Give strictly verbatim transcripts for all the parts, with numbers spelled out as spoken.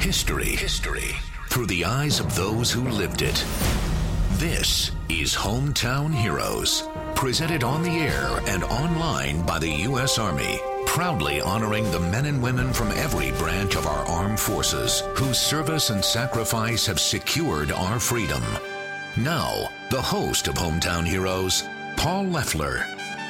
History. History. Through the eyes of those who lived it. This is Hometown Heroes. Presented on the air and online by the U S Army. Proudly honoring the men and women from every branch of our armed forces whose service and sacrifice have secured our freedom. Now, the host of Hometown Heroes, Paul Leffler.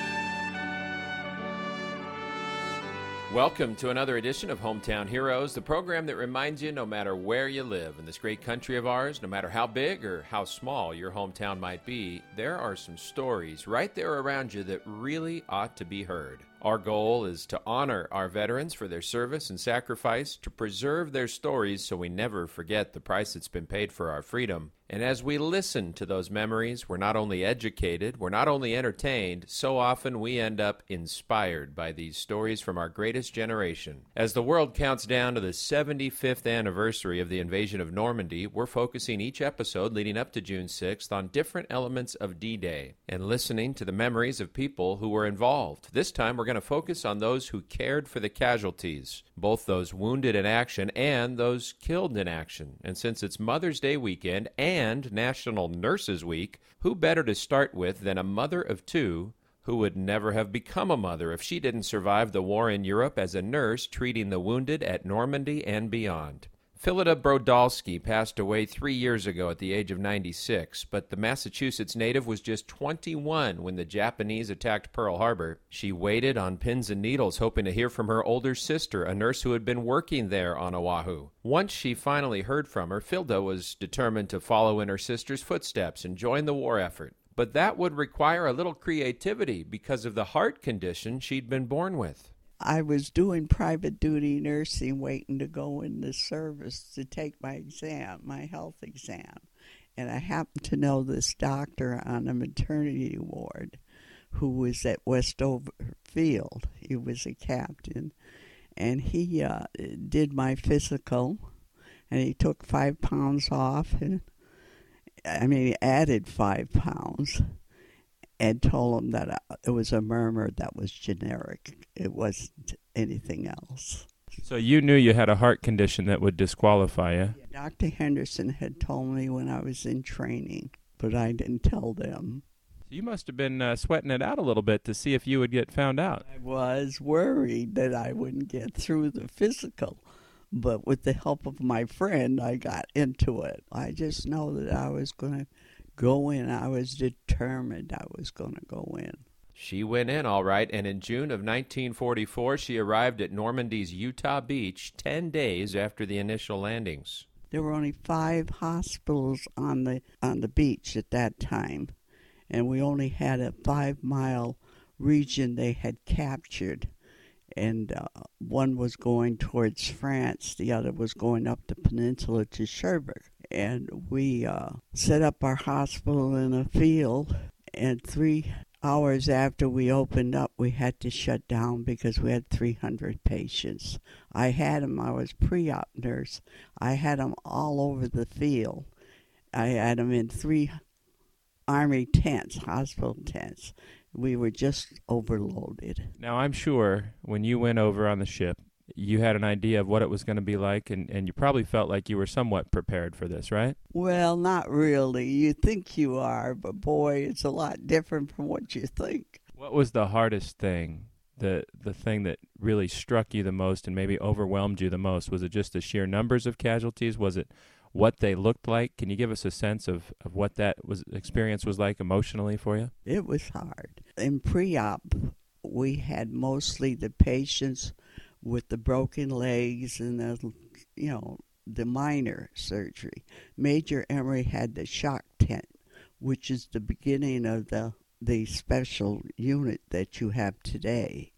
Welcome to another edition of Hometown Heroes, the program that reminds you no matter where you live in this great country of ours, no matter how big or how small your hometown might be, there are some stories right there around you that really ought to be heard. Our goal is to honor our veterans for their service and sacrifice, to preserve their stories so we never forget the price that's been paid for our freedom. And as we listen to those memories, we're not only educated, we're not only entertained, so often we end up inspired by these stories from our greatest generation. As the world counts down to the seventy-fifth anniversary of the invasion of Normandy, we're focusing each episode leading up to June sixth on different elements of D-Day and listening to the memories of people who were involved. This time we're going to focus on those who cared for the casualties, both those wounded in action and those killed in action. And since it's Mother's Day weekend and and National Nurses Week, who better to start with than a mother of two who would never have become a mother if she didn't survive the war in Europe as a nurse treating the wounded at Normandy and beyond. Philida Brodalski passed away three years ago at the age of ninety-six, but the Massachusetts native was just twenty-one when the Japanese attacked Pearl Harbor. She waited on pins and needles, hoping to hear from her older sister, a nurse who had been working there on Oahu. Once she finally heard from her, Philida was determined to follow in her sister's footsteps and join the war effort. But that would require a little creativity because of the heart condition she'd been born with. I was doing private duty nursing, waiting to go in the service to take my exam, my health exam. And I happened to know this doctor on a maternity ward who was at Westover Field. He was a captain. And he uh, did my physical, and he took five pounds off. And I mean, he added five pounds. And told him that it was a murmur that was generic. It wasn't anything else. So you knew you had a heart condition that would disqualify you? Yeah, Doctor Henderson had told me when I was in training, but I didn't tell them. You must have been uh, sweating it out a little bit to see if you would get found out. I was worried that I wouldn't get through the physical, but with the help of my friend, I got into it. I just know that I was going to go in. I was determined I was going to go in. She went in, all right, and in June of nineteen forty-four, she arrived at Normandy's Utah Beach ten days after the initial landings. There were only five hospitals on the on the beach at that time, and we only had a five-mile region they had captured. And uh, one was going towards France, the other was going up the peninsula to Cherbourg. And we uh, set up our hospital in a field, and three hours after we opened up, we had to shut down because we had three hundred patients. I had them, I was pre-op nurse. I had them all over the field. I had them in three Army tents, hospital tents. We were just overloaded. Now, I'm sure when you went over on the ship, you had an idea of what it was going to be like, and, and you probably felt like you were somewhat prepared for this, right? Well, not really. You think you are, but boy, it's a lot different from what you think. What was the hardest thing, the the thing that really struck you the most and maybe overwhelmed you the most? Was it just the sheer numbers of casualties? Was it what they looked like? Can you give us a sense of, of what that was experience was like emotionally for you? It was hard. In pre-op, we had mostly the patients with the broken legs and the, you know, the minor surgery. Major Emory had the shock tent, which is the beginning of the the special unit that you have today.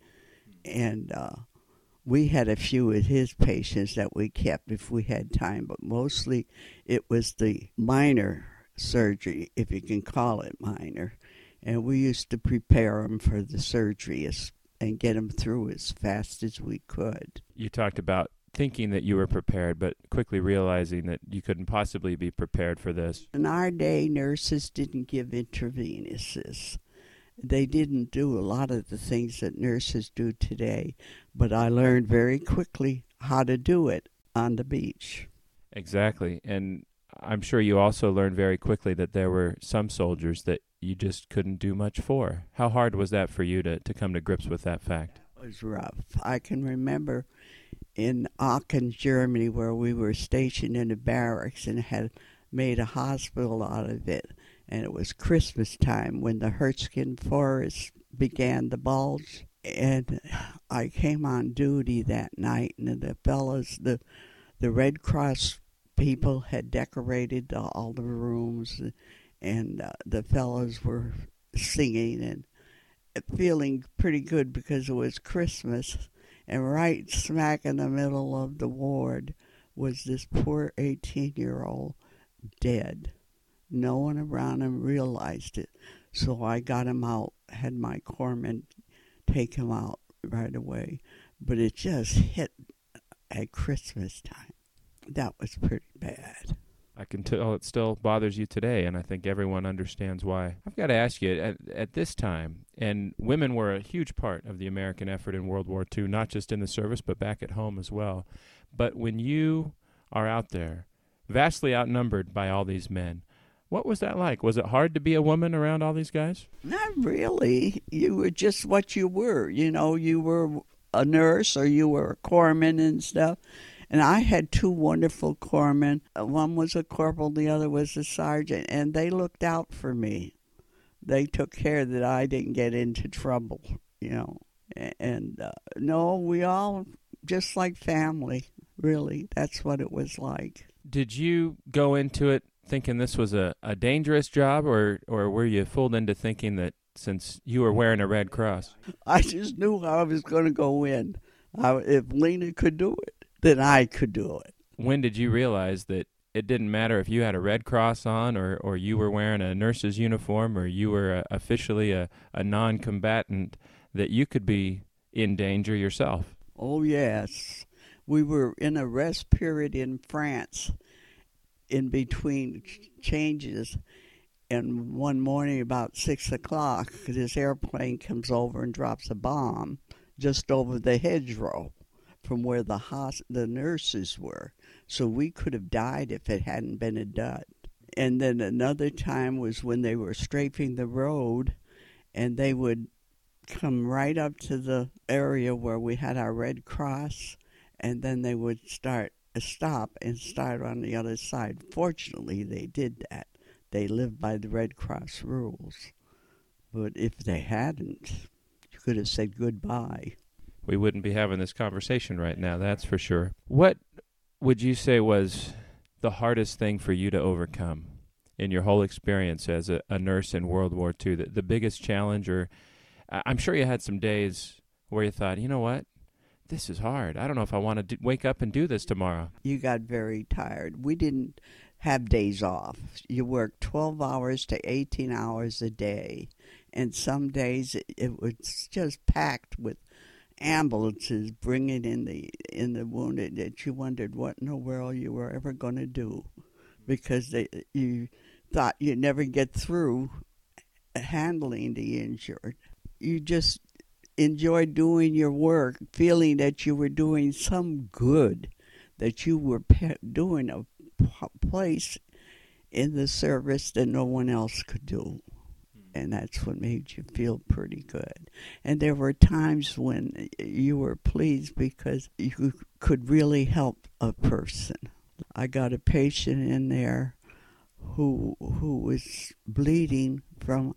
And uh, we had a few of his patients that we kept if we had time, but mostly it was the minor surgery, if you can call it minor. And we used to prepare them for the surgery as, and get them through as fast as we could. You talked about thinking that you were prepared, but quickly realizing that you couldn't possibly be prepared for this. In our day, nurses didn't give intravenous's. They didn't do a lot of the things that nurses do today, but I learned very quickly how to do it. on the beach. Exactly. And I'm sure you also learned very quickly that there were some soldiers that you just couldn't do much for. How hard was that for you to, to come to grips with that fact? It was rough. I can remember in Aachen, Germany, where we were stationed in the barracks and had made a hospital out of it. And it was Christmas time when the Hurtgen forest began to bulge. And I came on duty that night, and the fellas, the the Red Cross people had decorated all the rooms, and uh, the fellows were singing and feeling pretty good because it was Christmas. And right smack in the middle of the ward was this poor eighteen-year-old dead. No one around him realized it. So I got him out, had my corpsman take him out right away. But it just hit at Christmas time. That was pretty bad. I can tell it still bothers you today, and I think everyone understands why. I've got to ask you, at, at this time, and women were a huge part of the American effort in World War Two, not just in the service, but back at home as well. But when you are out there, vastly outnumbered by all these men, what was that like? Was it hard to be a woman around all these guys? Not really. You were just what you were. You know, you were a nurse or you were a corpsman and stuff. And I had two wonderful corpsmen. One was a corporal, the other was a sergeant, and they looked out for me. They took care that I didn't get into trouble, you know. And uh, no, we all just like family, really. That's what it was like. Did you go into it thinking this was a, a dangerous job, or, or were you fooled into thinking that since you were wearing a Red Cross? I just knew how I was going to go in. I, if Lena could do it, then I could do it. When did you realize that it didn't matter if you had a Red Cross on or, or you were wearing a nurse's uniform or you were a, officially a, a non-combatant, that you could be in danger yourself? Oh, yes. We were in a rest period in France in between changes. And one morning about six o'clock, this airplane comes over and drops a bomb just over the hedgerow from where the hos- the nurses were. So we could have died if it hadn't been a dud. And then another time was when they were strafing the road, and they would come right up to the area where we had our Red Cross, and then they would start stop and start on the other side. Fortunately, they did that. They lived by the Red Cross rules. But if they hadn't, you could have said goodbye. We wouldn't be having this conversation right now, that's for sure. What would you say was the hardest thing for you to overcome in your whole experience as a, a nurse in World War Two? The, the biggest challenge, or I'm sure you had some days where you thought, you know what, this is hard. I don't know if I want to do, wake up and do this tomorrow. You got very tired. We didn't have days off. You worked twelve hours to eighteen hours a day. And some days it, it was just packed with ambulances bringing in the in the wounded that you wondered what in the world you were ever going to do, because they, you thought you'd never get through handling the injured. You just enjoyed doing your work, feeling that you were doing some good, that you were pe- doing a p- place in the service that no one else could do. And that's what made you feel pretty good. And there were times when you were pleased because you could really help a person. I got a patient in there who who was bleeding from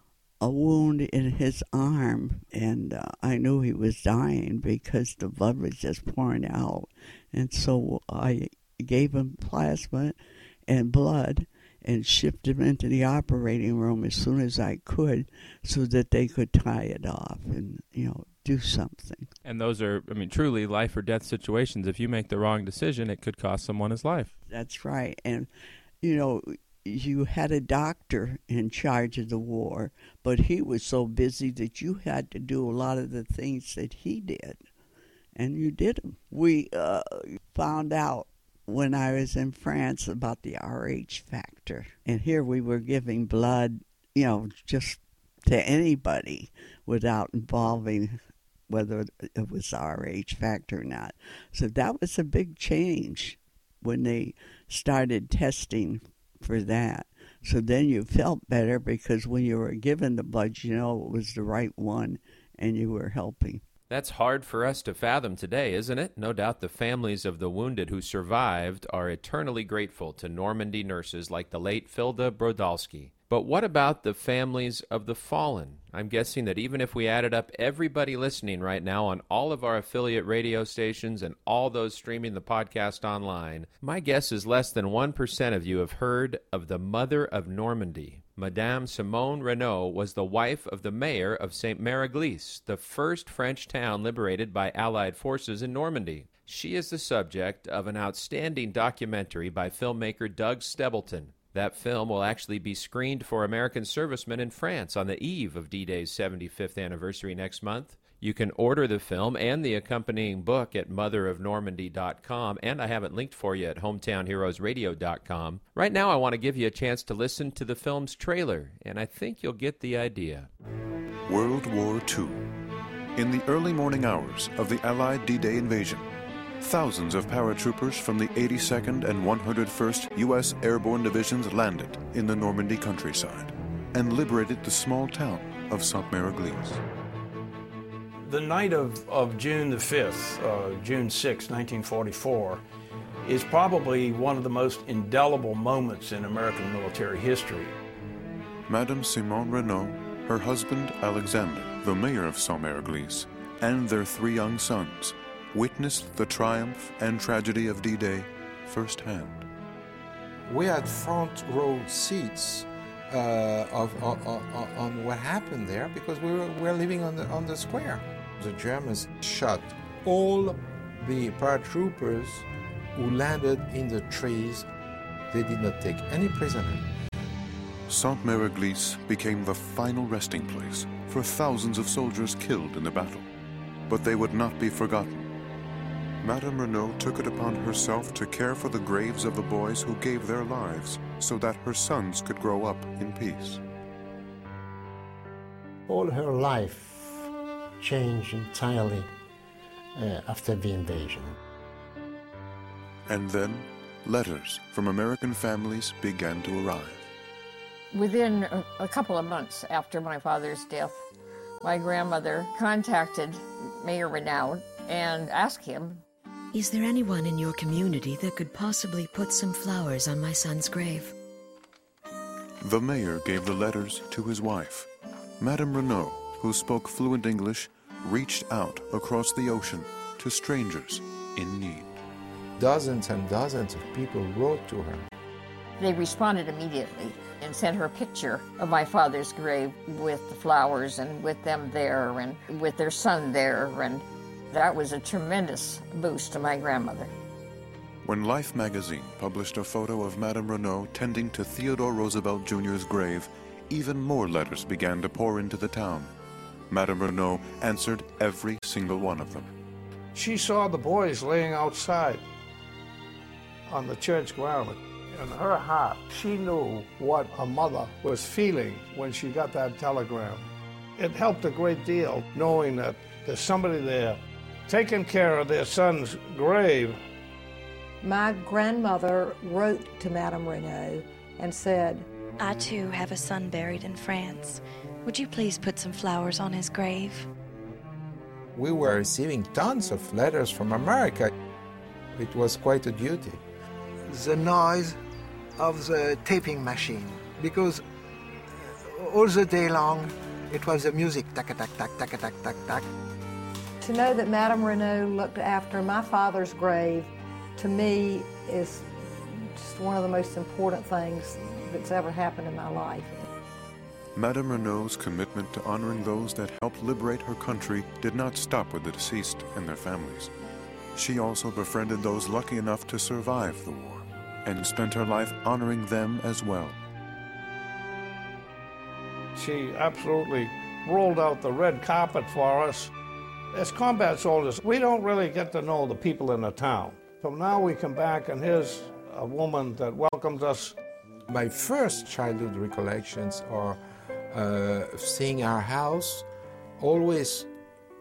a wound in his arm, and uh, I knew he was dying because the blood was just pouring out. And so I gave him plasma and blood and shipped him into the operating room as soon as I could so that they could tie it off and, you know, do something. And those are, I mean, truly life or death situations. If you make the wrong decision, it could cost someone his life. That's right. And, you know, you had a doctor in charge of the war, but he was so busy that you had to do a lot of the things that he did, and you did them. We uh, found out when I was in France about the R H factor. And here we were giving blood, you know, just to anybody without involving whether it was R H factor or not. So that was a big change when they started testing for that. So then you felt better because when you were given the blood, you know it was the right one and you were helping. That's hard for us to fathom today, isn't it? No doubt the families of the wounded who survived are eternally grateful to Normandy nurses like the late Filda Brodalski. But what about the families of the fallen? I'm guessing that even if we added up everybody listening right now on all of our affiliate radio stations and all those streaming the podcast online, my guess is less than one percent of you have heard of the Mother of Normandy. Madame Simone Renaud was the wife of the mayor of Saint Mère-Église, the first French town liberated by Allied forces in Normandy. She is the subject of an outstanding documentary by filmmaker Doug Stebleton. That film will actually be screened for American servicemen in France on the eve of D-Day's seventy-fifth anniversary next month. You can order the film and the accompanying book at mother of normandy dot com, and I have it linked for you at hometown heroes radio dot com. Right now, I want to give you a chance to listen to the film's trailer, and I think you'll get the idea. World War Two. In the early morning hours of the Allied D-Day invasion, thousands of paratroopers from the eighty-second and one hundred first U S Airborne Divisions landed in the Normandy countryside and liberated the small town of Saint Mère-Église. The night of, of June the fifth, uh, June sixth, nineteen forty-four, is probably one of the most indelible moments in American military history. Madame Simone Renaud, her husband Alexander, the mayor of Saint Mère-Église, and their three young sons witnessed the triumph and tragedy of D-Day firsthand. We had front row seats uh, of, of, of, on what happened there because we were, we were living on the, on the square. The Germans shot all the paratroopers who landed in the trees. They did not take any prisoner. Saint Mère-Église became the final resting place for thousands of soldiers killed in the battle. But they would not be forgotten. Madame Renaud took it upon herself to care for the graves of the boys who gave their lives so that her sons could grow up in peace. All her life changed entirely uh, after the invasion. And then, letters from American families began to arrive. Within a, a couple of months after my father's death, my grandmother contacted Mayor Renaud and asked him, "Is there anyone in your community that could possibly put some flowers on my son's grave?" The mayor gave the letters to his wife. Madame Renaud, who spoke fluent English, reached out across the ocean to strangers in need. Dozens and dozens of people wrote to her. They responded immediately and sent her a picture of my father's grave with the flowers and with them there and with their son there, and that was a tremendous boost to my grandmother. When Life magazine published a photo of Madame Renaud tending to Theodore Roosevelt Junior's grave, even more letters began to pour into the town. Madame Renaud answered every single one of them. She saw the boys laying outside on the church ground. In her heart, she knew what a mother was feeling when she got that telegram. It helped a great deal, knowing that there's somebody there taking care of their son's grave. My grandmother wrote to Madame Renaud and said, "I too have a son buried in France. Would you please put some flowers on his grave?" We were receiving tons of letters from America. It was quite a duty. The noise of the taping machine, because all the day long it was the music, tack tack tack tack tack tack tack. To know that Madame Renaud looked after my father's grave, to me, is just one of the most important things that's ever happened in my life. Madame Renaud's commitment to honoring those that helped liberate her country did not stop with the deceased and their families. She also befriended those lucky enough to survive the war and spent her life honoring them as well. She absolutely rolled out the red carpet for us. As combat soldiers, we don't really get to know the people in the town. So now we come back and here's a woman that welcomes us. My first childhood recollections are uh, seeing our house always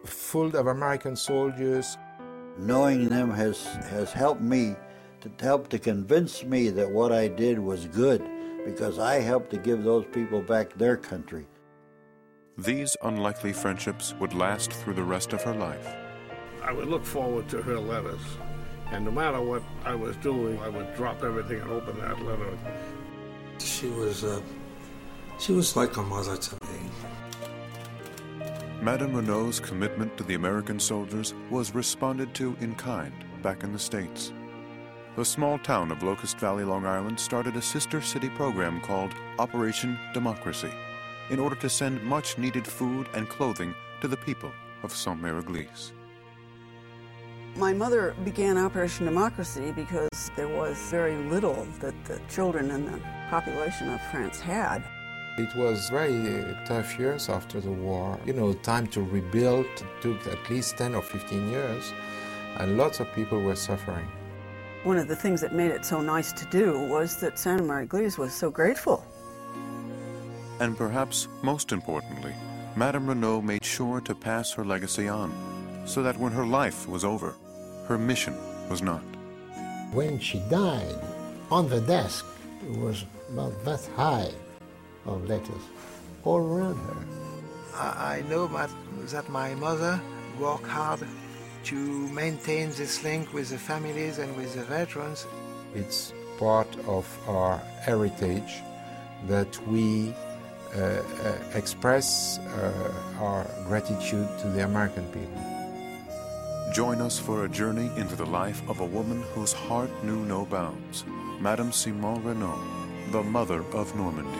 full of American soldiers. Knowing them has, has helped me to help to convince me that what I did was good, because I helped to give those people back their country. These unlikely friendships would last through the rest of her life. I would look forward to her letters, and no matter what I was doing, I would drop everything and open that letter. She was, uh, she was like a mother to me. Madame Renault's commitment to the American soldiers was responded to in kind back in the States. The small town of Locust Valley, Long Island, started a sister city program called Operation Democracy in order to send much-needed food and clothing to the people of Sainte-Mère-Église. My mother began Operation Democracy because there was very little that the children and the population of France had. It was very tough years after the war. You know, time to rebuild took at least ten or fifteen years, and lots of people were suffering. One of the things that made it so nice to do was that Sainte-Mère-Église was so grateful. And perhaps most importantly, Madame Renault made sure to pass her legacy on, so that when her life was over, her mission was not. When she died, on the desk, it was about that high of letters all around her. I, I know that, that my mother worked hard to maintain this link with the families and with the veterans. It's part of our heritage that we uh, uh, express uh, our gratitude to the American people. Join us for a journey into the life of a woman whose heart knew no bounds, Madame Simone Renault, the mother of Normandy.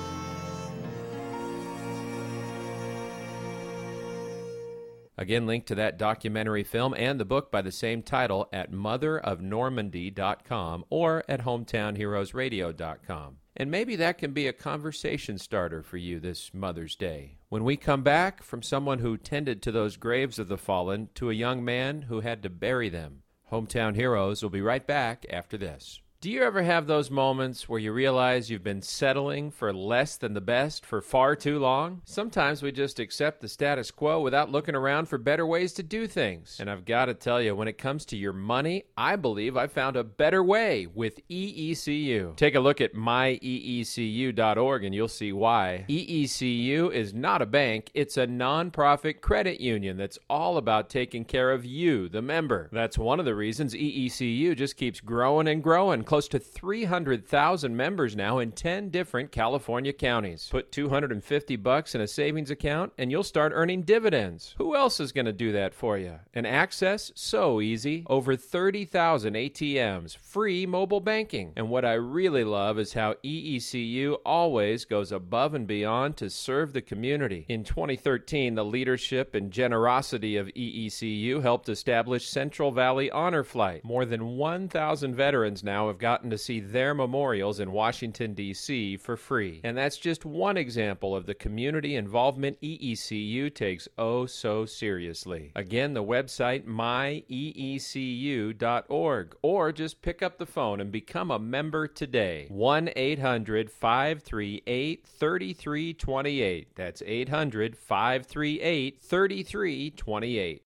Again, link to that documentary film and the book by the same title at mother of normandy dot com or at hometown heroes radio dot com. And maybe that can be a conversation starter for you this Mother's Day. When we come back, from someone who tended to those graves of the fallen to a young man who had to bury them. Hometown Heroes will be right back after this. Do you ever have those moments where you realize you've been settling for less than the best for far too long? Sometimes we just accept the status quo without looking around for better ways to do things. And I've got to tell you, when it comes to your money, I believe I found a better way with E E C U. Take a look at my e e c u dot org and you'll see why. E E C U is not a bank, it's a nonprofit credit union that's all about taking care of you, the member. That's one of the reasons E E C U just keeps growing and growing. Close to three hundred thousand members now in ten different California counties. Put two hundred fifty bucks in a savings account and you'll start earning dividends. Who else is going to do that for you? And access? So easy. Over thirty thousand A T Ms, free mobile banking. And what I really love is how E E C U always goes above and beyond to serve the community. In twenty thirteen, the leadership and generosity of E E C U helped establish Central Valley Honor Flight. More than one thousand veterans now have gotten to see their memorials in Washington, D C for free. And that's just one example of the community involvement E E C U takes oh so seriously. Again, the website my e e c u dot org, or just pick up the phone and become a member today. one eight hundred five three eight three three two eight. That's eight hundred five three eight three three two eight.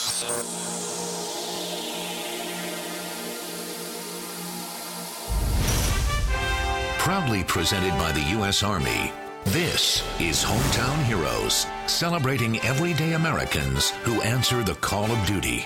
Proudly presented by the U S Army, this is Hometown Heroes, celebrating everyday Americans who answer the call of duty.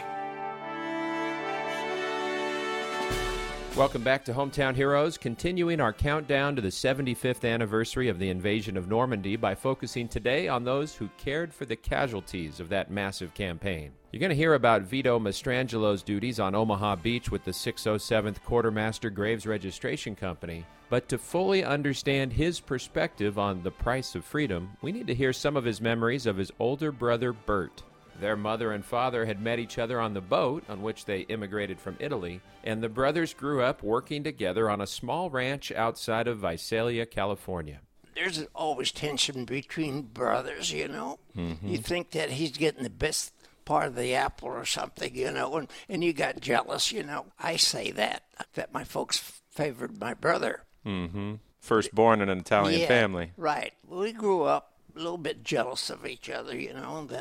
Welcome back to Hometown Heroes, continuing our countdown to the seventy-fifth anniversary of the invasion of Normandy by focusing today on those who cared for the casualties of that massive campaign. You're going to hear about Vito Mastrangelo's duties on Omaha Beach with the six oh seventh Quartermaster Graves Registration Company. But to fully understand his perspective on the price of freedom, we need to hear some of his memories of his older brother, Bert. Their mother and father had met each other on the boat on which they immigrated from Italy, and the brothers grew up working together on a small ranch outside of Visalia, California. There's always tension between brothers, you know. Mm-hmm. You think that he's getting the best part of the apple or something, you know, and, and you got jealous, you know. I say that, that my folks favored my brother. Mm-hmm. Firstborn in an Italian yeah, family. Right. We grew up a little bit jealous of each other, you know, and then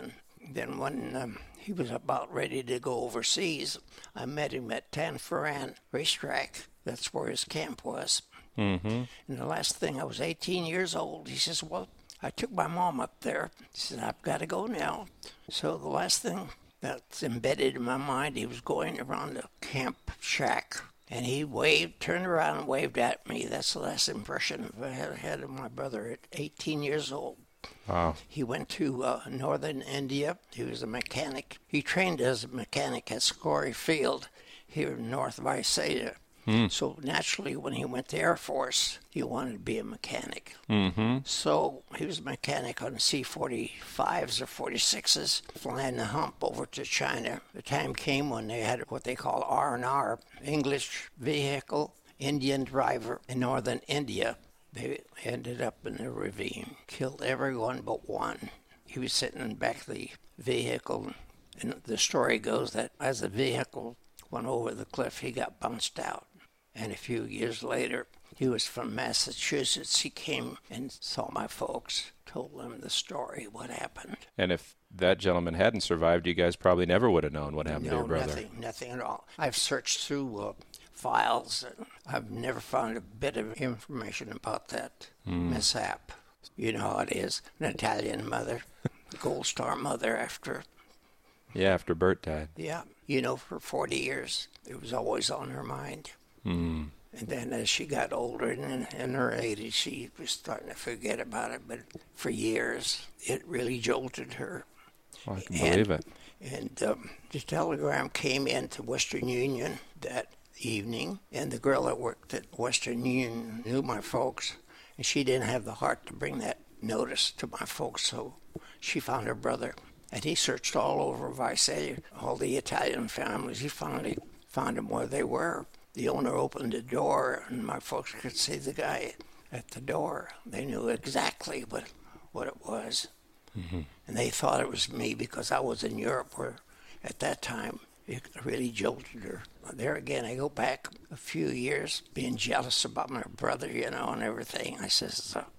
Then when um, he was about ready to go overseas, I met him at Tanforan Racetrack. That's where his camp was. Mm-hmm. And the last thing, I was eighteen years old. He says, well, I took my mom up there. He said, I've got to go now. So the last thing that's embedded in my mind, he was going around the camp shack. And he waved, turned around and waved at me. That's the last impression I had, had of my brother at eighteen years old. Wow. He went to uh, northern India. He was a mechanic. He trained as a mechanic at Scory Field here in North Visalia. Hmm. So naturally, when he went to Air Force, he wanted to be a mechanic. Mm-hmm. So he was a mechanic on C forty-fives or forty-sixes, flying the hump over to China. The time came when they had what they call R and R, English vehicle, Indian driver in northern India. They ended up in a ravine, killed everyone but one. He was sitting in the back of the vehicle, and the story goes that as the vehicle went over the cliff, he got bounced out. And a few years later, he was from Massachusetts. He came and saw my folks, told them the story, what happened. And if that gentleman hadn't survived, you guys probably never would have known what happened no, to your brother. nothing, nothing at all. I've searched through uh, files, and I've never found a bit of information about that Mm. mishap. You know how it is, an Italian mother, Gold Star mother after... Yeah, after Bert died. Yeah, you know, for forty years, it was always on her mind. Mm. And then as she got older and in, in her eighties, she was starting to forget about it. But for years, it really jolted her. Well, I can and, believe it. And um, the telegram came into Western Union that evening, and the girl that worked at Western Union knew my folks, and she didn't have the heart to bring that notice to my folks, so she found her brother. And he searched all over Visalia, all the Italian families. He finally found them where they were. The owner opened the door, and my folks could see the guy at the door. They knew exactly what, what it was. Mm-hmm. And they thought it was me because I was in Europe, where at that time it really jolted her. There again, I go back a few years, being jealous about my brother, you know, and everything. I says, uh,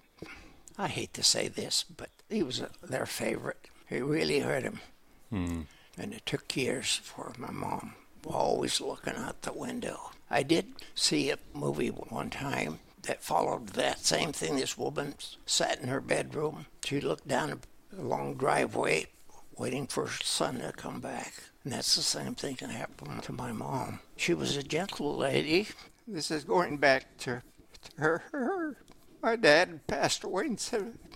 I hate to say this, but he was a, their favorite. It really hurt him. Mm. And it took years for my mom always looking out the window. I did see a movie one time that followed that same thing. This woman sat in her bedroom. She looked down a long driveway waiting for her son to come back. And that's the same thing that happened to my mom. She was a gentle lady. This is going back to, to her, her. My dad passed away in,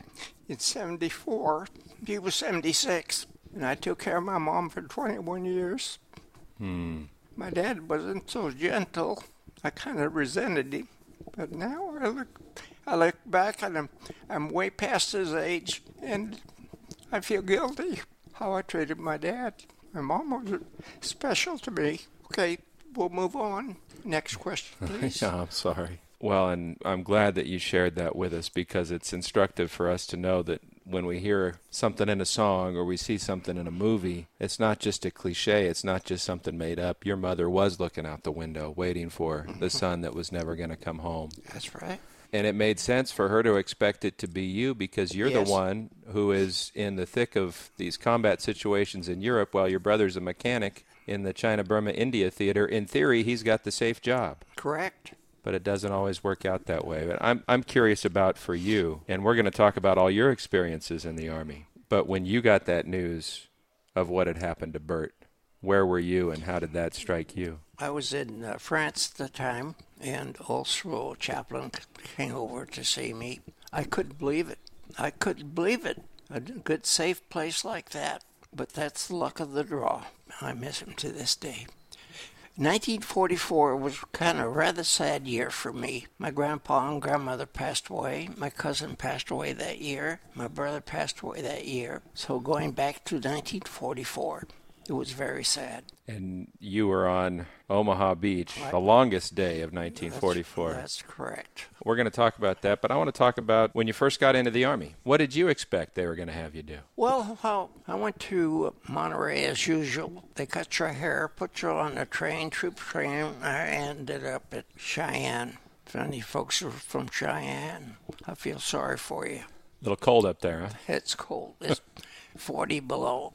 in seventy-four. He was seventy-six. And I took care of my mom for twenty-one years. Hmm. My dad wasn't so gentle. I kind of resented him. But now I look, I look back and I'm, I'm way past his age, and I feel guilty how I treated my dad. My mom was special to me. Okay, we'll move on. Next question, please. Yeah, I'm sorry. Well, and I'm glad that you shared that with us, because it's instructive for us to know that when we hear something in a song or we see something in a movie, it's not just a cliche. It's not just something made up. Your mother was looking out the window waiting for the son that was never going to come home. That's right. And it made sense for her to expect it to be you, because you're Yes. the one who is in the thick of these combat situations in Europe while your brother's a mechanic in the China, Burma, India theater. In theory, he's got the safe job. Correct. But it doesn't always work out that way. But I'm I'm curious about for you, and we're going to talk about all your experiences in the Army. But when you got that news of what had happened to Bert, where were you and how did that strike you? I was in uh, France at the time, and also Chaplain came over to see me. I couldn't believe it. I couldn't believe it. A good, safe place like that. But that's the luck of the draw. I miss him to this day. nineteen forty-four was kind of a rather sad year for me. My grandpa and grandmother passed away. My cousin passed away that year. My brother passed away that year. So going back to nineteen forty-four, it was very sad. And you were on Omaha Beach, the longest day of nineteen forty-four. That's, that's correct. We're going to talk about that, but I want to talk about when you first got into the Army. What did you expect they were going to have you do? Well, how, I went to Monterey as usual. They cut your hair, put you on a train, troop train. I ended up at Cheyenne. If any folks are from Cheyenne, I feel sorry for you. A little cold up there, huh? It's cold. It's, forty below.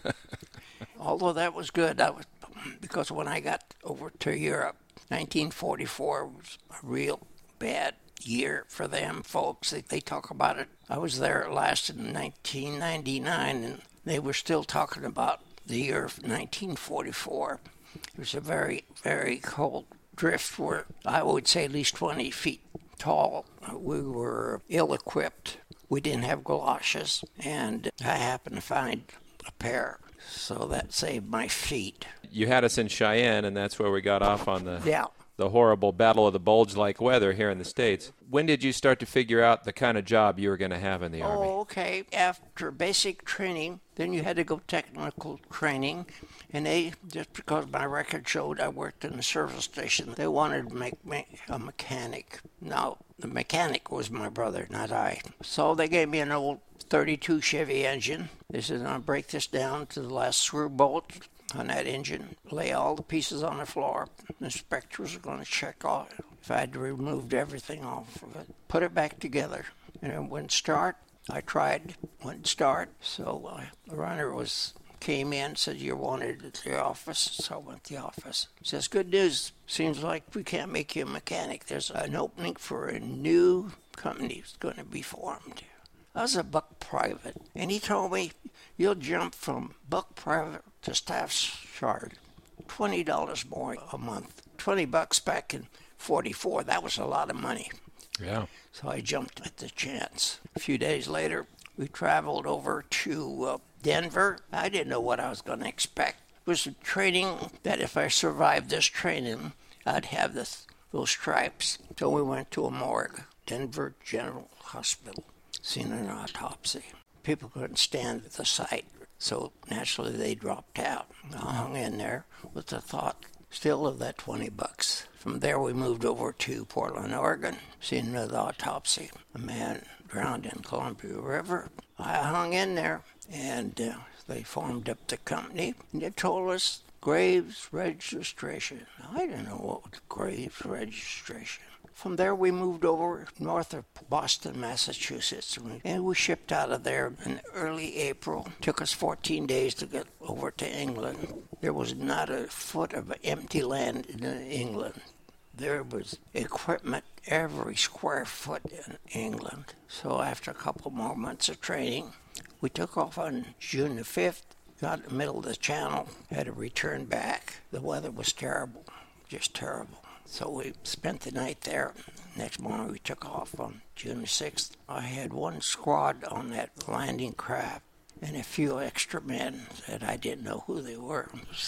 Although that was good, I was, because when I got over to Europe, nineteen forty-four was a real bad year for them folks. They, they talk about it. I was there at last in nineteen ninety-nine, and they were still talking about the year of nineteen forty-four. It was a very, very cold drift where I would say at least twenty feet tall. We were ill-equipped. We didn't have galoshes, and I happened to find a pair, so that saved my feet. You had us in Cheyenne, and that's where we got off on the yeah. the horrible battle of the bulge-like weather here in the States. When did you start to figure out the kind of job you were going to have in the oh, Army? Oh, okay. After basic training, then you had to go technical training, and they, just because my record showed I worked in the service station, they wanted to make me a mechanic. Now, the mechanic was my brother, not I. So they gave me an old thirty-two Chevy engine. They said, I'll break this down to the last screw bolt on that engine, lay all the pieces on the floor. The inspectors are going to check off if I had removed everything off of it. Put it back together. And it wouldn't start. I tried, wouldn't start. So uh, the runner was came in, said, you're wanted at the office. So I went to the office. He says, good news. Seems like we can't make you a mechanic. There's an opening for a new company that's going to be formed. I was a buck private, and he told me, you'll jump from buck private to staff sergeant, twenty dollars more a month. twenty bucks back in forty-four, that was a lot of money. Yeah. So I jumped at the chance. A few days later, we traveled over to uh, Denver. I didn't know what I was going to expect. It was a training that if I survived this training, I'd have this, those stripes. So we went to a morgue, Denver General Hospital. Seen an autopsy. People couldn't stand the sight, so naturally they dropped out. I hung in there with the thought still of that twenty bucks. From there we moved over to Portland, Oregon, seen another autopsy. A man drowned in Columbia River. I hung in there, and uh, they formed up the company, and they told us Graves registration. I didn't know what was Graves registration. From there, we moved over north of Boston, Massachusetts, and we shipped out of there in early April. It took us fourteen days to get over to England. There was not a foot of empty land in England. There was equipment every square foot in England. So after a couple more months of training, we took off on June the fifth, got in the middle of the channel, had to return back. The weather was terrible, just terrible. So we spent the night there. Next morning we took off on June sixth. I had one squad on that landing craft and a few extra men that I didn't know who they were.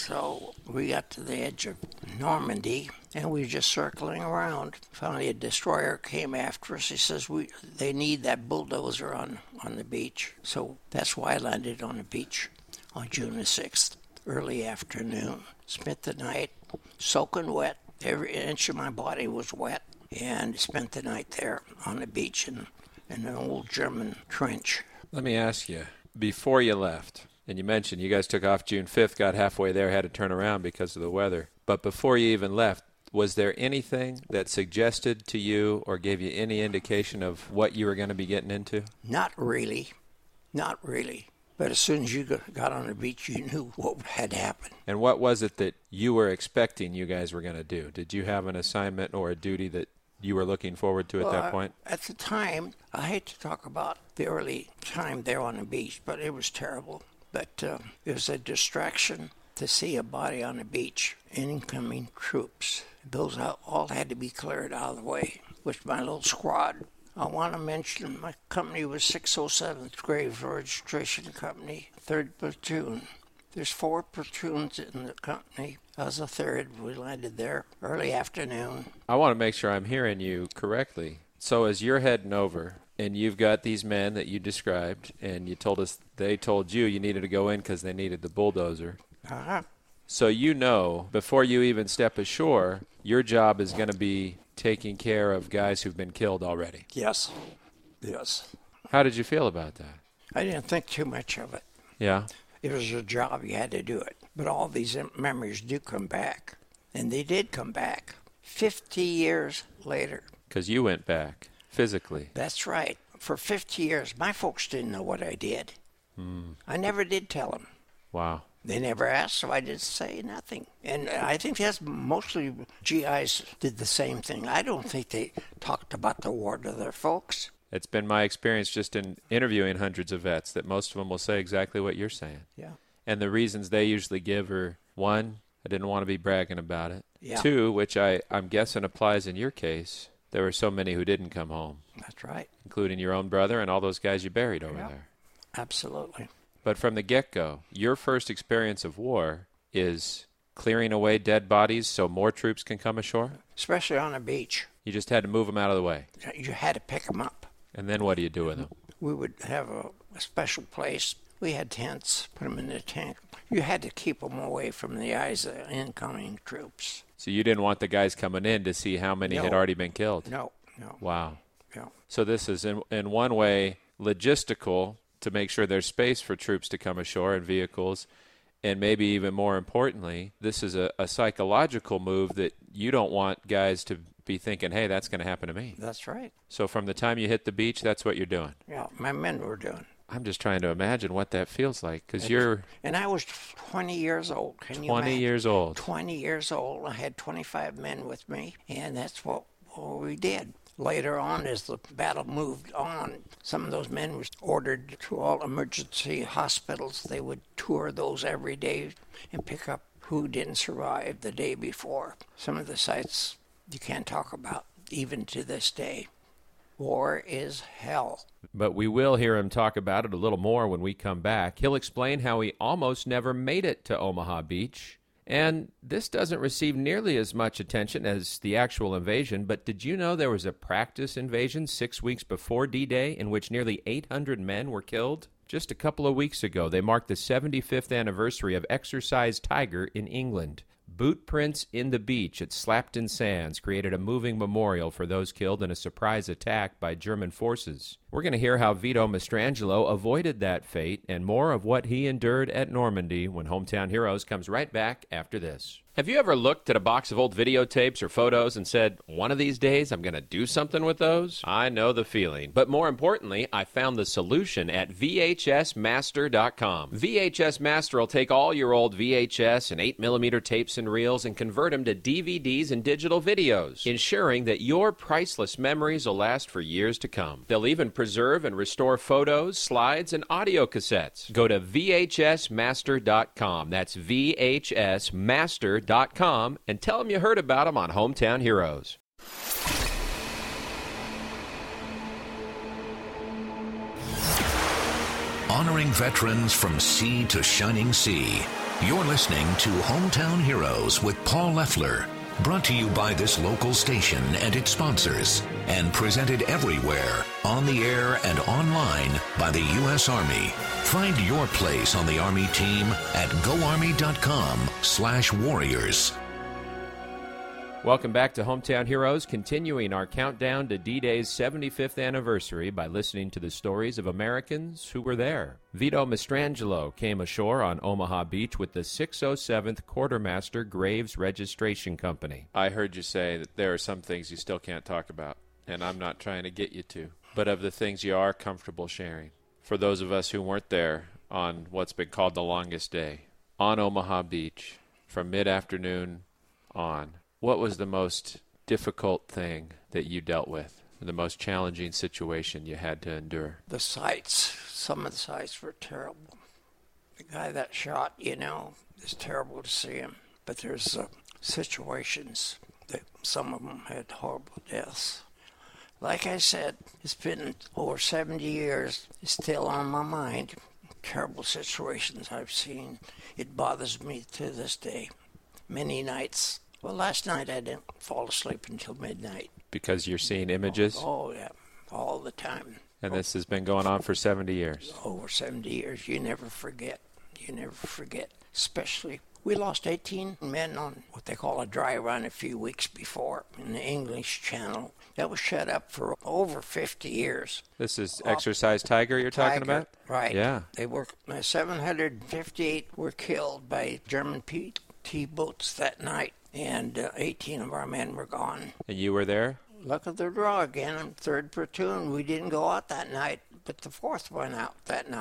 So we got to the edge of Normandy and we were just circling around. Finally a destroyer came after us. He says, "We they need that bulldozer on, on the beach." So that's why I landed on the beach on June the sixth, early afternoon. Spent the night soaking wet. Every inch of my body was wet, and spent the night there on the beach in, in an old German trench. Let me ask you, before you left, and you mentioned you guys took off June fifth, got halfway there, had to turn around because of the weather, but before you even left, was there anything that suggested to you or gave you any indication of what you were going to be getting into? Not really. Not really. But as soon as you got on the beach, you knew what had happened. And what was it that you were expecting you guys were going to do? Did you have an assignment or a duty that you were looking forward to at well, that point? At the time, I hate to talk about the early time there on the beach, but it was terrible. But uh, it was a distraction to see a body on the beach, incoming troops. Those all had to be cleared out of the way, with my little squad. I want to mention my company was six oh seventh Graves Registration Company, third Platoon. There's four platoons in the company. I was the third. We landed there early afternoon. I want to make sure I'm hearing you correctly. So as you're heading over, and you've got these men that you described, and you told us they told you you needed to go in because they needed the bulldozer. Uh-huh. So you know, before you even step ashore, your job is going to be taking care of guys who've been killed already. Yes. Yes. How did you feel about that? I didn't think too much of it. Yeah? It was a job. You had to do it. But all these memories do come back. And they did come back fifty years later. Because you went back physically. That's right. For fifty years, my folks didn't know what I did. Mm. I never did tell them. Wow. They never asked, so I didn't say nothing. And I think that's mostly G Is did the same thing. I don't think they talked about the war to their folks. It's been my experience just in interviewing hundreds of vets that most of them will say exactly what you're saying. Yeah. And the reasons they usually give are, one, I didn't want to be bragging about it. Yeah. Two, which I, I'm guessing applies in your case, there were so many who didn't come home. That's right. Including your own brother and all those guys you buried over Yeah. there. Absolutely. But from the get-go, your first experience of war is clearing away dead bodies so more troops can come ashore? Especially on a beach. You just had to move them out of the way. You had to pick them up. And then what do you do with them? We would have a, a special place. We had tents, put them in the tent. You had to keep them away from the eyes of incoming troops. So you didn't want the guys coming in to see how many No. had already been killed? No, no. Wow. No. So this is, in, in one way, logistical to make sure there's space for troops to come ashore and vehicles. And maybe even more importantly, this is a, a psychological move that you don't want guys to be thinking, hey, that's going to happen to me. That's right. So from the time you hit the beach, that's what you're doing. Yeah, my men were doing. I'm just trying to imagine what that feels like, because you're And I was twenty years old. Can you twenty imagine? years old. twenty years old. I had twenty-five men with me, and that's what, what we did. Later on, as the battle moved on, some of those men were ordered to all emergency hospitals. They would tour those every day and pick up who didn't survive the day before. Some of the sites you can't talk about, even to this day. War is hell. But we will hear him talk about it a little more when we come back. He'll explain how he almost never made it to Omaha Beach. And this doesn't receive nearly as much attention as the actual invasion, but did you know there was a practice invasion six weeks before D-Day in which nearly eight hundred men were killed? Just a couple of weeks ago, they marked the seventy-fifth anniversary of Exercise Tiger in England. Boot prints in the beach at Slapton Sands created a moving memorial for those killed in a surprise attack by German forces. We're going to hear how Vito Mastrangelo avoided that fate and more of what he endured at Normandy when Hometown Heroes comes right back after this. Have you ever looked at a box of old videotapes or photos and said, one of these days I'm going to do something with those? I know the feeling. But more importantly, I found the solution at V H S Master dot com. V H S Master will take all your old V H S and eight millimeter tapes and reels and convert them to D V Ds and digital videos, ensuring that your priceless memories will last for years to come. They'll even preserve and restore photos, slides, and audio cassettes. Go to V H S Master dot com. That's V H S Master dot com and tell them you heard about them on Hometown Heroes. Honoring veterans from sea to shining sea. You're listening to Hometown Heroes with Paul Leffler. Brought to you by this local station and its sponsors. And presented everywhere, on the air and online by the U S Army. Find your place on the Army team at go army dot com slash warriors. Welcome back to Hometown Heroes, continuing our countdown to D-Day's seventy-fifth anniversary by listening to the stories of Americans who were there. Vito Mastrangelo came ashore on Omaha Beach with the six oh seventh Quartermaster Graves Registration Company. I heard you say that there are some things you still can't talk about, and I'm not trying to get you to, but of the things you are comfortable sharing. For those of us who weren't there on what's been called the longest day, on Omaha Beach, from mid-afternoon on, what was the most difficult thing that you dealt with, the most challenging situation you had to endure? The sights, some of the sights were terrible. The guy that shot, you know, it's terrible to see him. But there's uh, situations that some of them had horrible deaths. Like I said, it's been over seventy years. It's still on my mind. Terrible situations I've seen. It bothers me to this day. Many nights. Well, last night I didn't fall asleep until midnight. Because you're seeing images? Oh, yeah, all the time. And this has been going on for seventy years. Over seventy years. You never forget. You never forget. Especially, we lost eighteen men on what they call a dry run a few weeks before in the English Channel. That was shut up for over fifty years. This is Exercise Tiger you're talking Tiger, about? Right. Yeah. They were, uh, seven hundred fifty-eight were killed by German P T boats that night. And uh, eighteen of our men were gone. And you were there? Luck of the draw again. I'm third platoon. We didn't go out that night, but the fourth went out that night.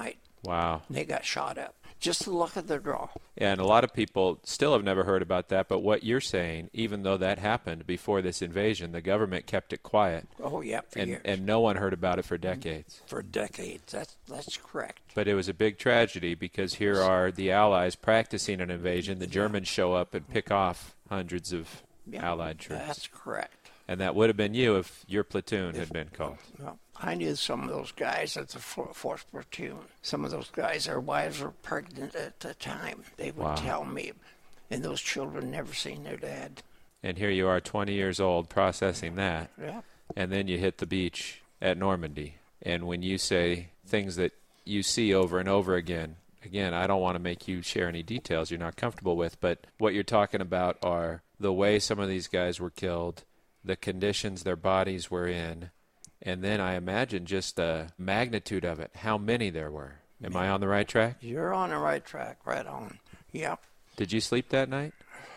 Wow. And they got shot up. Just the luck of the draw. And a lot of people still have never heard about that, but what you're saying, even though that happened before this invasion, the government kept it quiet. Oh, yeah, for and, years. And no one heard about it for decades. For decades, that's, that's correct. But it was a big tragedy because here are the Allies practicing an invasion. The Germans show up and pick off hundreds of yeah, Allied troops. That's correct. And that would have been you if your platoon if, had been called. Well, I knew some of those guys at the fourth platoon. Some of those guys, their wives were pregnant at the time. They would wow. tell me, and those children never seen their dad. And here you are, twenty years old, processing that. Yeah. And then you hit the beach at Normandy. And when you say things that you see over and over again, again, I don't want to make you share any details you're not comfortable with, but what you're talking about are the way some of these guys were killed, the conditions their bodies were in, and then I imagine just the magnitude of it, how many there were. Am yeah. I on the right track? You're on the right track, right on. Yep. Did you sleep that night?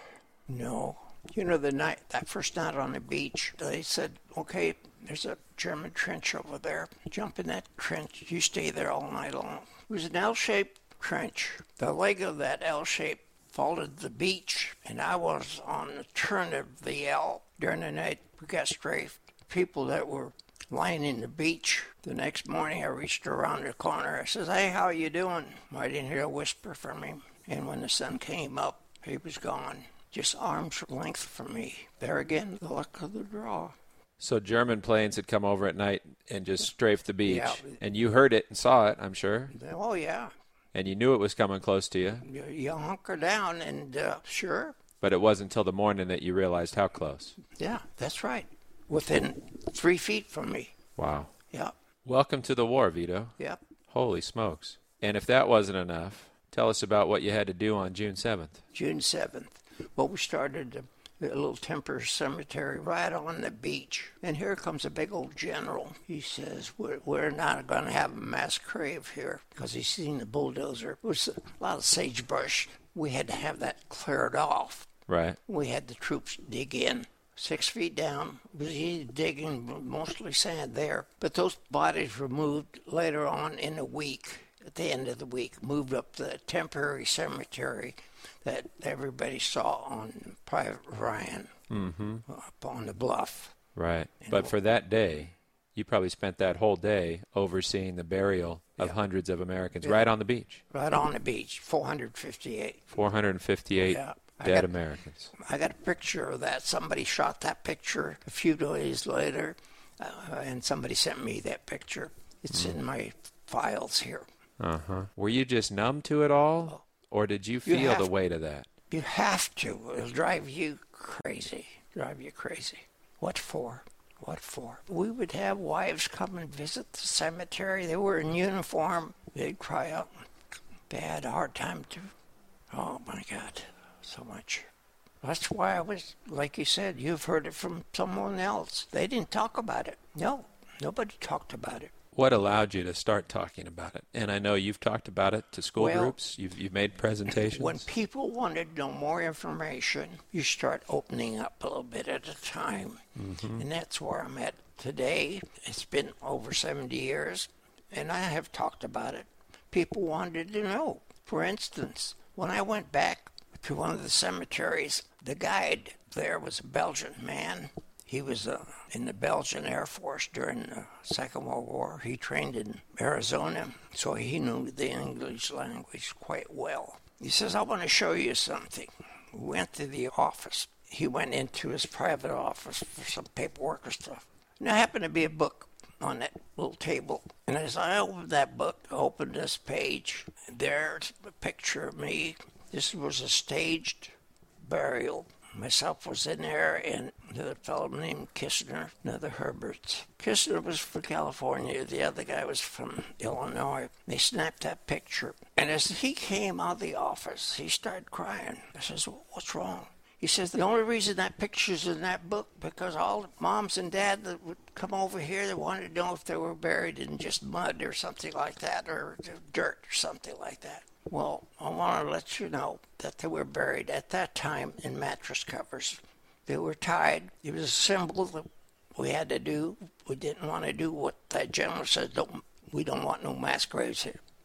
No. You know, the night, that first night on the beach, they said, okay, there's a German trench over there. Jump in that trench. You stay there all night long. It was an L-shaped trench. The leg of that L-shape followed the beach, and I was on the turn of the L. During the night, we got strafed. People that were lying in the beach. The next morning, I reached around the corner. I says, hey, how you doing? I didn't hear a whisper from him. And when the sun came up, he was gone. Just arm's length from me. There again, the luck of the draw. So German planes had come over at night and just strafed the beach. Yeah. And you heard it and saw it, I'm sure. Oh, yeah. And you knew it was coming close to you. You, you hunker down and uh, sure. But it wasn't until the morning that you realized how close. Yeah, that's right. Within three feet from me. Wow. Yeah. Welcome to the war, Vito. Yep. Holy smokes. And if that wasn't enough, tell us about what you had to do on June seventh. June seventh. Well, we started a, a little temporary cemetery right on the beach. And here comes a big old general. He says, we're, we're not going to have a mass grave here because he's seen the bulldozer. It was a lot of sagebrush. We had to have that cleared off. Right. We had the troops dig in. Six feet down, he digging mostly sand there. But those bodies were moved later on in the week, at the end of the week, moved up the temporary cemetery that everybody saw on Private Ryan mm-hmm. up on the bluff. Right. And but for that day, you probably spent that whole day overseeing the burial of yeah. hundreds of Americans yeah. right on the beach. Right on the beach, four hundred fifty-eight. four hundred fifty-eight yeah. dead I got, Americans. I got a picture of that. Somebody shot that picture a few days later, uh, and somebody sent me that picture. It's mm. in my files here. Uh-huh. Were you just numb to it all, or did you feel you the weight of that? You have to. It'll drive you crazy. Drive you crazy. What for? What for? We would have wives come and visit the cemetery. They were in uniform. They'd cry out. They had a hard time to. Oh, my God. So much. That's why I was, like you said, you've heard it from someone else. They didn't talk about it. No, nobody talked about it. What allowed you to start talking about it? And I know you've talked about it to school well, groups. You've, you've made presentations. When people wanted to know more information, you start opening up a little bit at a time. Mm-hmm. And that's where I'm at today. It's been over seventy years, and I have talked about it. People wanted to know. For instance, when I went back to one of the cemeteries, the guide there was a Belgian man. He was uh, in the Belgian Air Force during the Second World War. He trained in Arizona, so he knew the English language quite well. He says, I want to show you something. We went to the office. He went into his private office for some paperwork or stuff. And there happened to be a book on that little table. And as I opened that book, I opened this page, and there's a picture of me. This was a staged burial. Myself was in there, and another fellow named Kistner, another Herberts. Kistner was from California. The other guy was from Illinois. They snapped that picture. And as he came out of the office, he started crying. I says, well, what's wrong? He says, the only reason that picture's in that book, because all the moms and dad that would come over here, they wanted to know if they were buried in just mud or something like that, or dirt or something like that. Well, I want to let you know that they were buried at that time in mattress covers. They were tied. It was a symbol that we had to do. We didn't want to do what that general said. Don't, we don't want no mass graves here.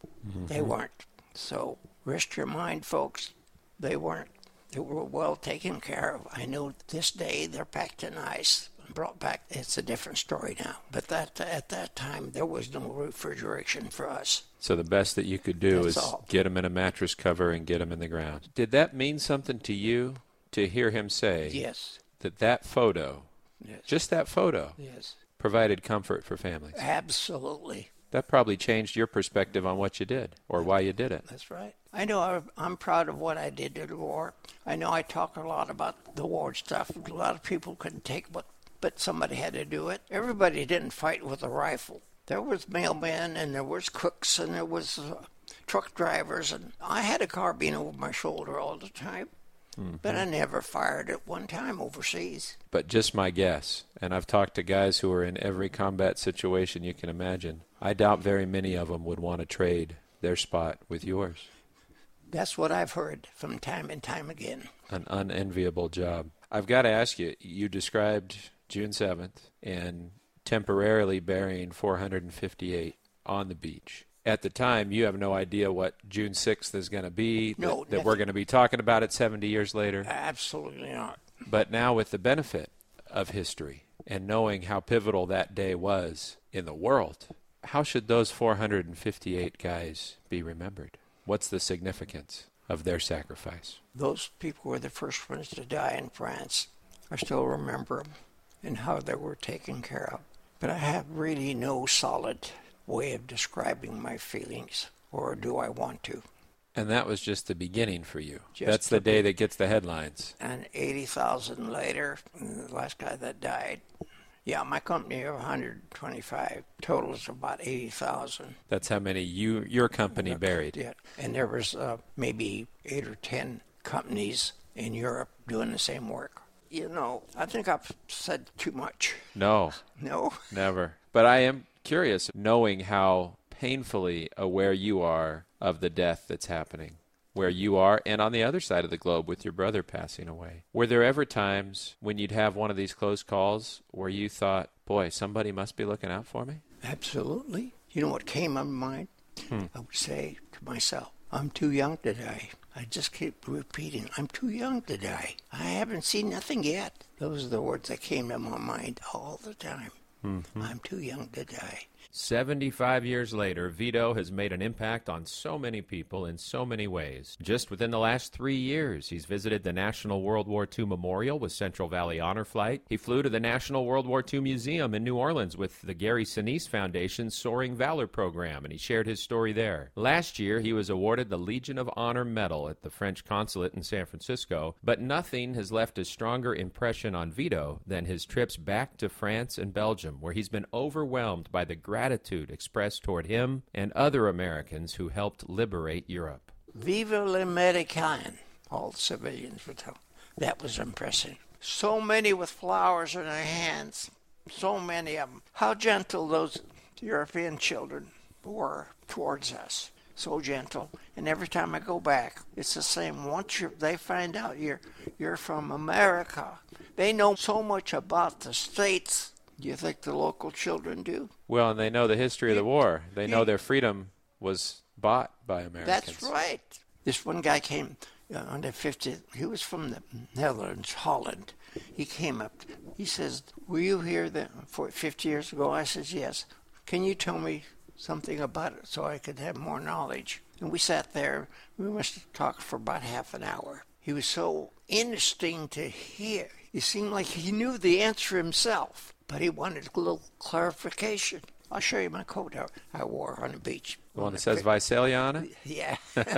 Mm-hmm. They weren't. So rest your mind, folks. They weren't. They were well taken care of. I know this day they're packed in ice and brought back. It's a different story now. But that at that time, there was no refrigeration for us. So the best that you could do That's is all. get him in a mattress cover and get him in the ground. Did that mean something to you to hear him say Yes. that that photo, Yes. just that photo, Yes. provided comfort for families? Absolutely. That probably changed your perspective on what you did or why you did it. That's right. I know I- I'm proud of what I did to the war. I know I talk a lot about the war stuff. A lot of people couldn't take it, but, but somebody had to do it. Everybody didn't fight with a rifle. There was mailmen, and there was cooks, and there was uh, truck drivers, and I had a carbine over my shoulder all the time. Mm-hmm. But I never fired at one time overseas. But just my guess, and I've talked to guys who are in every combat situation you can imagine, I doubt very many of them would want to trade their spot with yours. That's what I've heard from time and time again. An unenviable job. I've got to ask you, you described June seventh and temporarily burying four hundred fifty-eight on the beach. At the time, you have no idea what June sixth is going to be, No, that, that we're going to be talking about it seventy years later. Absolutely not. But now with the benefit of history and knowing how pivotal that day was in the world, how should those four hundred fifty-eight guys be remembered? What's the significance of their sacrifice? Those people were the first ones to die in France. I still remember them and how they were taken care of. But I have really no solid way of describing my feelings, or do I want to? And that was just the beginning for you. Just That's the the day that gets the headlines. And eighty thousand later, the last guy that died, yeah, my company of one hundred twenty-five totals about eighty thousand. That's how many you your company buried. Yeah, and there was uh, maybe eight or ten companies in Europe doing the same work. You know, I think I've said too much. No. No? Never. But I am curious, knowing how painfully aware you are of the death that's happening, where you are, and on the other side of the globe with your brother passing away. Were there ever times when you'd have one of these close calls where you thought, boy, somebody must be looking out for me? Absolutely. You know what came on my mind? Hmm. I would say to myself, I'm too young to die. I just keep repeating, I'm too young to die. I haven't seen nothing yet. Those are the words that came to my mind all the time. Mm-hmm. I'm too young to die. seventy-five years later, Vito has made an impact on so many people in so many ways. Just within the last three years, he's visited the National World War Two Memorial with Central Valley Honor Flight. He flew to the National World War Two Museum in New Orleans with the Gary Sinise Foundation's Soaring Valor program, and he shared his story there. Last year, he was awarded the Legion of Honor Medal at the French Consulate in San Francisco, but nothing has left a stronger impression on Vito than his trips back to France and Belgium, where he's been overwhelmed by the gratitude expressed toward him and other Americans who helped liberate Europe. Vive l'Américain, all the civilians would tell. That was impressive. So many with flowers in their hands, so many of them. How gentle those European children were towards us. So gentle. And every time I go back, it's the same. Once you're, they find out you're you're from America, they know so much about the States. Do you think the local children do? Well, and they know the history of the war. They know their freedom was bought by Americans. That's right. This one guy came uh, on the fiftieth. He was from the Netherlands, Holland. He came up. He says, were you here then for fifty years ago? I says, yes. Can you tell me something about it so I could have more knowledge? And we sat there. We must have talked for about half an hour. He was so interesting to hear. It seemed like he knew the answer himself, but he wanted a little clarification. I'll show you my coat I, I wore on the beach. The one that says Visalia on it? Yeah.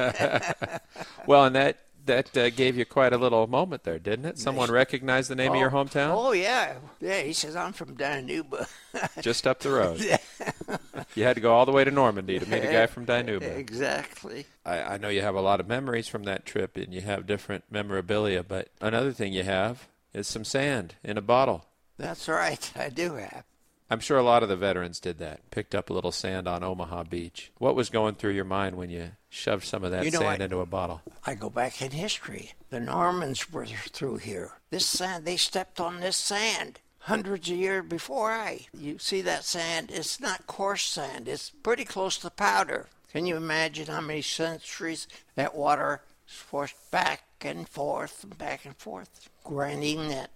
Well, and that, that uh, gave you quite a little moment there, didn't it? Someone recognized the name oh, of your hometown? Oh, yeah. Yeah, he says, I'm from Dinuba. Just up the road. Yeah. You had to go all the way to Normandy to meet a guy from Dinuba. Exactly. I, I know you have a lot of memories from that trip, and you have different memorabilia, but another thing you have is some sand in a bottle. That's right. I do have. I'm sure a lot of the veterans did that, picked up a little sand on Omaha Beach. What was going through your mind when you shoved some of that you know, sand I, into a bottle? I go back in history. The Normans were through here. This sand, they stepped on this sand hundreds of years before I. You see that sand? It's not coarse sand. It's pretty close to powder. Can you imagine how many centuries that water is forced back and forth and back and forth, grinding that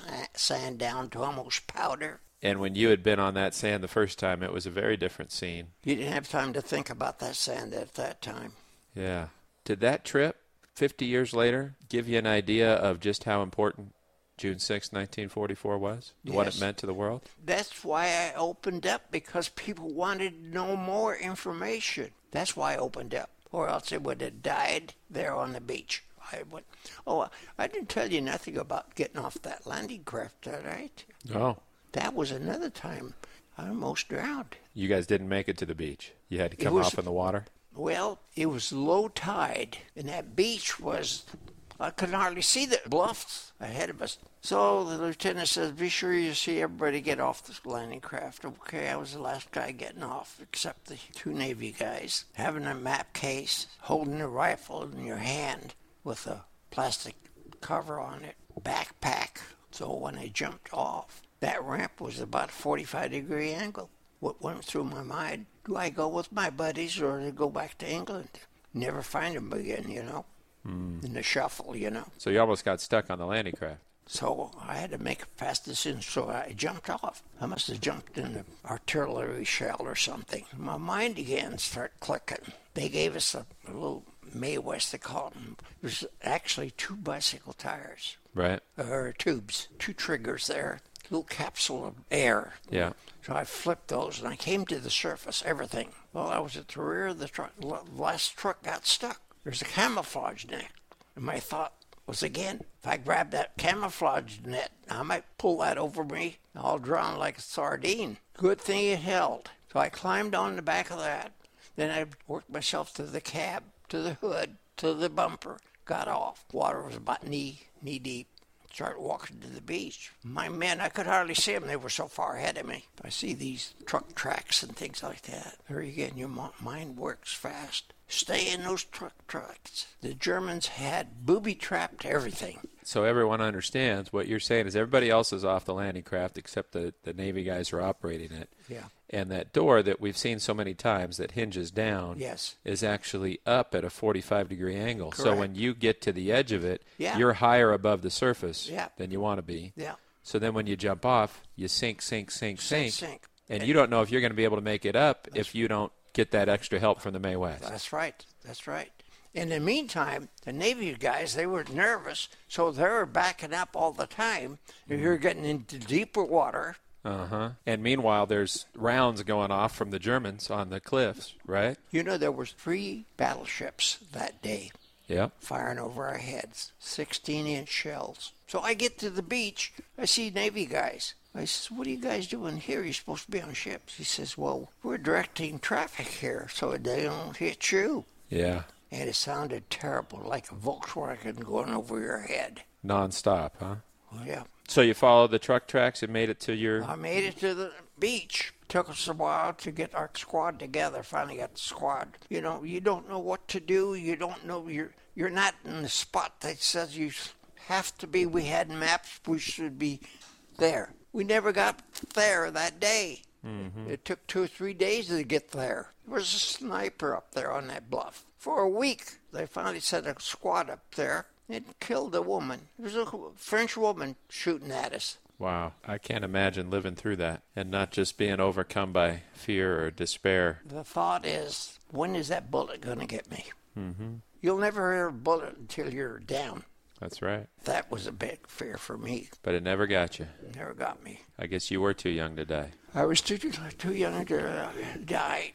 sand down to almost powder? And when you had been on that sand the first time, it was a very different scene. You didn't have time to think about that sand at that time. Yeah. Did that trip, fifty years later, give you an idea of just how important June sixth, nineteen forty-four was? Yes. What it meant to the world? That's why I opened up, because people wanted to know more information. That's why I opened up, or else it would have died there on the beach. I would. Oh, I didn't tell you nothing about getting off that landing craft, did I? Oh. That was another time I almost drowned. You guys didn't make it to the beach. You had to come was, off in the water? Well, it was low tide, and that beach was, I could hardly see the bluffs ahead of us. So the lieutenant says, be sure you see everybody get off this landing craft. Okay, I was the last guy getting off, except the two Navy guys, having a map case, holding a rifle in your hand with a plastic cover on it, backpack. So when I jumped off, that ramp was about a forty-five degree angle. What went through my mind, do I go with my buddies or do I go back to England? Never find them again, you know, mm. in the shuffle, you know. So you almost got stuck on the landing craft. So I had to make a fast decision, so I jumped off. I must have jumped in an artillery shell or something. My mind again started clicking. They gave us a, a little Mae West, they called them. It was actually two bicycle tires. Right. Or tubes, two triggers there. Little capsule of air. Yeah. So I flipped those, and I came to the surface, everything. Well, I was at the rear of the truck. The last truck got stuck. There's a camouflage net. And my thought was, again, if I grab that camouflage net, I might pull that over me, and I'll drown like a sardine. Good thing it held. So I climbed on the back of that. Then I worked myself to the cab, to the hood, to the bumper. Got off. Water was about knee, knee deep. Started walking to the beach. My men, I could hardly see them. They were so far ahead of me. I see these truck tracks and things like that. There again, your mind works fast. Stay in those truck tracks. The Germans had booby-trapped everything. So everyone understands what you're saying is everybody else is off the landing craft except the, the Navy guys are operating it. Yeah. And that door that we've seen so many times that hinges down yes. is actually up at a forty-five degree angle. Correct. So when you get to the edge of it, yeah. you're higher above the surface yeah. than you want to be. Yeah. So then when you jump off, you sink, sink, sink, sink. Sink, sink. And you don't know if you're going to be able to make it up if you don't get that extra help from the Mae West. That's right. That's right. In the meantime, the Navy guys, they were nervous, so they were backing up all the time. Mm-hmm. You're getting into deeper water. Uh-huh. And meanwhile, there's rounds going off from the Germans on the cliffs, right? You know, there was three battleships that day. Yep. Firing over our heads, sixteen-inch shells. So I get to the beach, I see Navy guys. I says, what are you guys doing here? You're supposed to be on ships. He says, well, we're directing traffic here so they don't hit you. Yeah. And it sounded terrible, like a Volkswagen going over your head. Non-stop, huh? Well, yeah. So you followed the truck tracks and made it to your... I made it to the beach. Took us a while to get our squad together. Finally got the squad. You know, you don't know what to do. You don't know. You're, you're not in the spot that says you have to be. We had maps. We should be there. We never got there that day. Mm-hmm. It took two or three days to get there. There was a sniper up there on that bluff. For a week, they finally sent a squad up there and killed a woman. There was a French woman shooting at us. Wow. I can't imagine living through that and not just being overcome by fear or despair. The thought is, when is that bullet going to get me? Mm-hmm. You'll never hear a bullet until you're down. That's right. That was a big fear for me. But it never got you. Never got me. I guess you were too young to die. I was too, too young to die.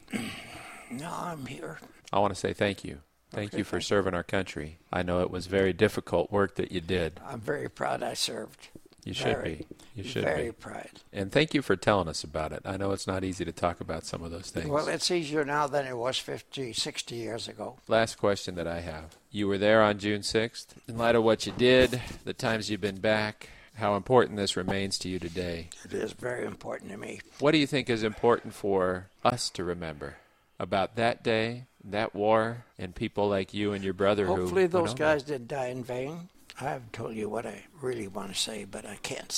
Now I'm here. I want to say thank you. Thank okay, you for thank serving you. our country. I know it was very difficult work that you did. I'm very proud I served. You should very, be. You should very be. Very proud. And thank you for telling us about it. I know it's not easy to talk about some of those things. Well, it's easier now than it was fifty, sixty years ago. Last question that I have. You were there on June sixth. In light of what you did, the times you've been back, how important this remains to you today. It is very important to me. What do you think is important for us to remember about that day, that war, and people like you and your brother who... Hopefully those guys didn't die in vain. I've told you what I really want to say, but I can't say it.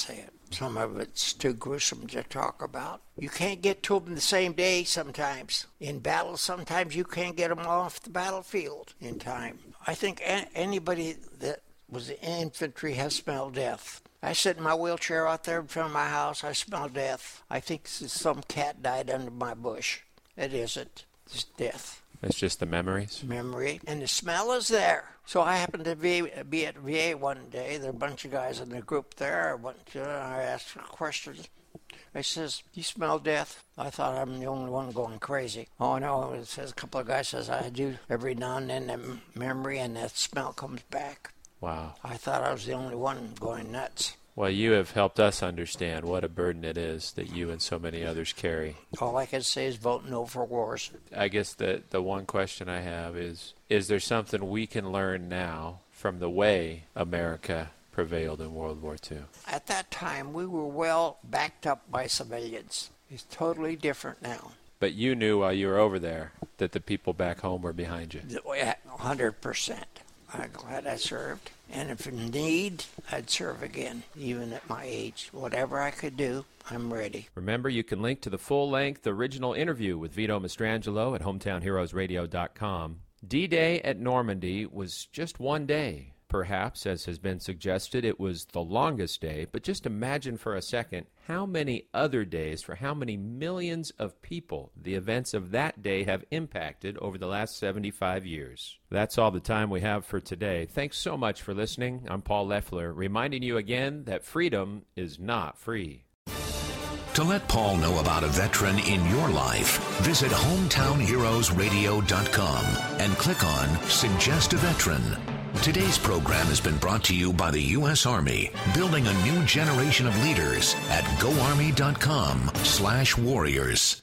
Some of it's too gruesome to talk about. You can't get to them the same day sometimes. In battle, sometimes you can't get them off the battlefield in time. I think a- anybody that was in infantry has smelled death. I sit in my wheelchair out there in front of my house. I smell death. I think some cat died under my bush. It isn't. It's death. It's just the memories? Memory. And the smell is there. So I happened to be, be at V A one day. There were a bunch of guys in the group there. I went to, I asked a question. I says, "You smell death?" I thought I'm the only one going crazy. Oh, no. It says, a couple of guys says, "I do every now and then, that memory and that smell comes back." Wow. I thought I was the only one going nuts. Well, you have helped us understand what a burden it is that you and so many others carry. All I can say is vote no for wars. I guess the, the one question I have is, is there something we can learn now from the way America prevailed in World War Two? At that time, we were well backed up by civilians. It's totally different now. But you knew while you were over there that the people back home were behind you. one hundred percent. I'm glad I served. And if in need, I'd serve again, even at my age. Whatever I could do, I'm ready. Remember, you can link to the full-length original interview with Vito Mastrangelo at hometown heroes radio dot com. D-Day at Normandy was just one day. Perhaps, as has been suggested, it was the longest day, but just imagine for a second how many other days for how many millions of people the events of that day have impacted over the last seventy-five years. That's all the time we have for today. Thanks so much for listening. I'm Paul Leffler, reminding you again that freedom is not free. To let Paul know about a veteran in your life, visit hometown heroes radio dot com and click on Suggest a Veteran. Today's program has been brought to you by the U S Army, building a new generation of leaders at go army dot com slash warriors.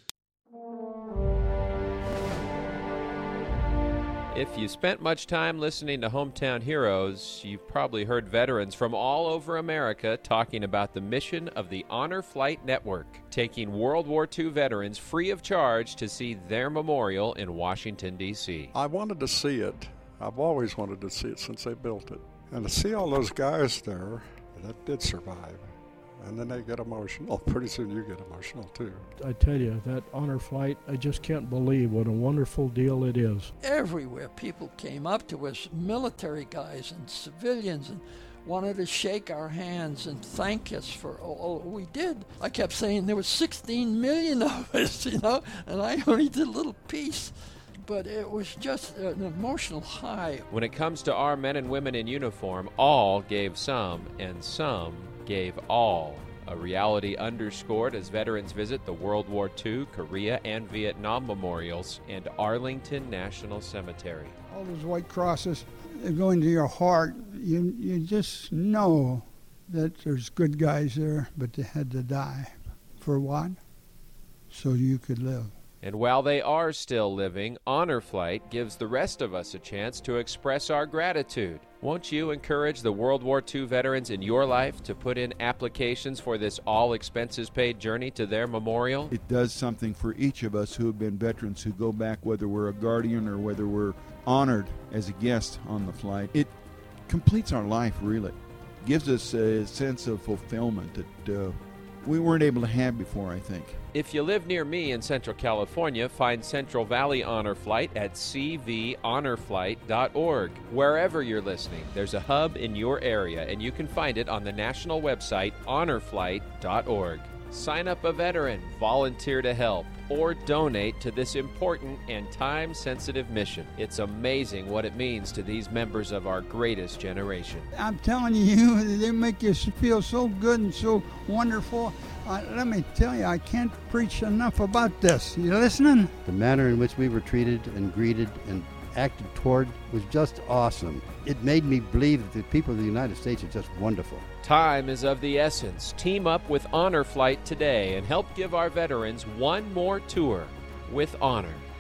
If you spent much time listening to Hometown Heroes, you've probably heard veterans from all over America talking about the mission of the Honor Flight Network, taking World War Two veterans free of charge to see their memorial in Washington, D C I wanted to see it. I've always wanted to see it since they built it. And to see all those guys there that did survive, and then they get emotional. Pretty soon you get emotional too. I tell you, that honor flight, I just can't believe what a wonderful deal it is. Everywhere people came up to us, military guys and civilians, and wanted to shake our hands and thank us for all we did. I kept saying there was sixteen million of us, you know, and I only did a little piece. But it was just an emotional high. When it comes to our men and women in uniform, all gave some, and some gave all. A reality underscored as veterans visit the World War Two, Korea, and Vietnam memorials and Arlington National Cemetery. All those white crosses, they go into your heart. You, you just know that there's good guys there, but they had to die. For what? So you could live. And while they are still living, Honor Flight gives the rest of us a chance to express our gratitude. Won't you encourage the World War Two veterans in your life to put in applications for this all-expenses-paid journey to their memorial? It does something for each of us who have been veterans who go back, whether we're a guardian or whether we're honored as a guest on the flight. It completes our life, really. Gives us a sense of fulfillment that uh, we weren't able to have before, I think. If you live near me in Central California, find Central Valley Honor Flight at c v honor flight dot org. Wherever you're listening, there's a hub in your area, and you can find it on the national website honor flight dot org. Sign up a veteran, volunteer to help, or donate to this important and time-sensitive mission. It's amazing what it means to these members of our greatest generation. I'm telling you, they make you feel so good and so wonderful. Uh, let me tell you, I can't preach enough about this. You listening? The manner in which we were treated and greeted and acted toward was just awesome. It made me believe that the people of the United States are just wonderful. Time is of the essence. Team up with Honor Flight today and help give our veterans one more tour with honor.